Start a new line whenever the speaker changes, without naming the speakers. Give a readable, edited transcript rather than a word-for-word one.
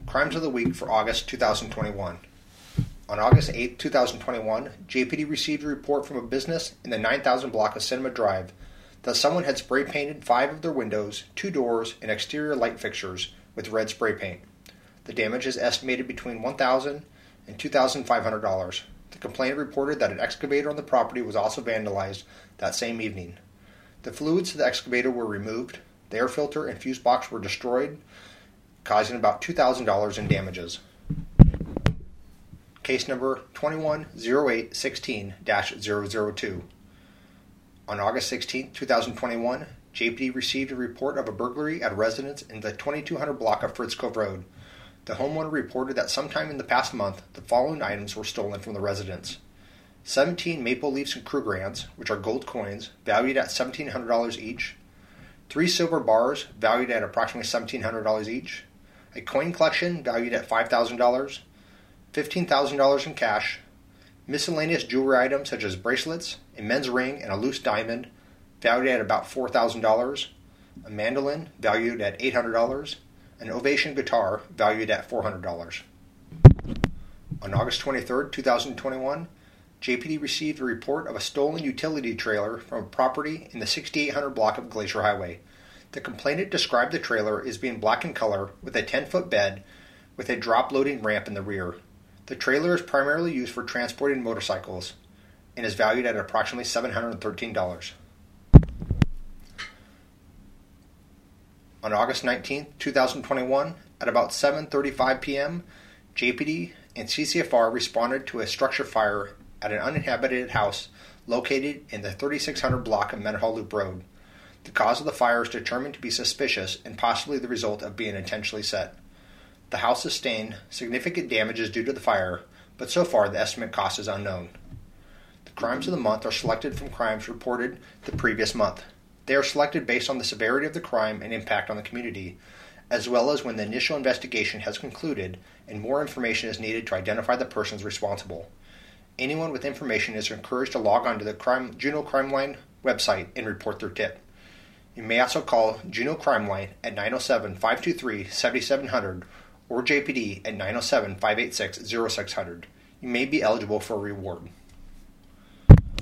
Crimes of the Week for August 2021. On August 8, 2021, JPD received a report from a business in the 9000 block of Cinema Drive that someone had spray painted 5 of their windows, 2 doors, and exterior light fixtures with red spray paint. The damage is estimated between $1,000 and $2,500. The complainant reported that an excavator on the property was also vandalized that same evening. The fluids to the excavator were removed, the air filter and fuse box were destroyed, causing about $2,000 in damages. Case number 210816-002. On August 16, 2021, JPD received a report of a burglary at a residence in the 2200 block of Fritz Cove Road. The homeowner reported that sometime in the past month, the following items were stolen from the residence. 17 maple leafs and Krugerrands, which are gold coins, valued at $1,700 each. 3 silver bars, valued at approximately $1,700 each. A coin collection, valued at $5,000. $15,000 in cash. Miscellaneous jewelry items such as bracelets, a men's ring, and a loose diamond, valued at about $4,000. A mandolin, valued at $800. An Ovation guitar, valued at $400. On August 23, 2021, JPD received a report of a stolen utility trailer from a property in the 6800 block of Glacier Highway. The complainant described the trailer as being black in color with a 10-foot bed with a drop-loading ramp in the rear. The trailer is primarily used for transporting motorcycles and is valued at approximately $713. On August 19, 2021, at about 7:35 p.m., JPD and CCFR responded to a structure fire at an uninhabited house located in the 3600 block of Mendenhall Loop Road. The cause of the fire is determined to be suspicious and possibly the result of being intentionally set. The house sustained significant damages due to the fire, but so far the estimate cost is unknown. The crimes of the month are selected from crimes reported the previous month. They are selected based on the severity of the crime and impact on the community, as well as when the initial investigation has concluded and more information is needed to identify the persons responsible. Anyone with information is encouraged to log on to the Juneau Crime Line website and report their tip. You may also call Juneau Crime Line at 907-523-7700 or JPD at 907-586-0600. You may be eligible for a reward.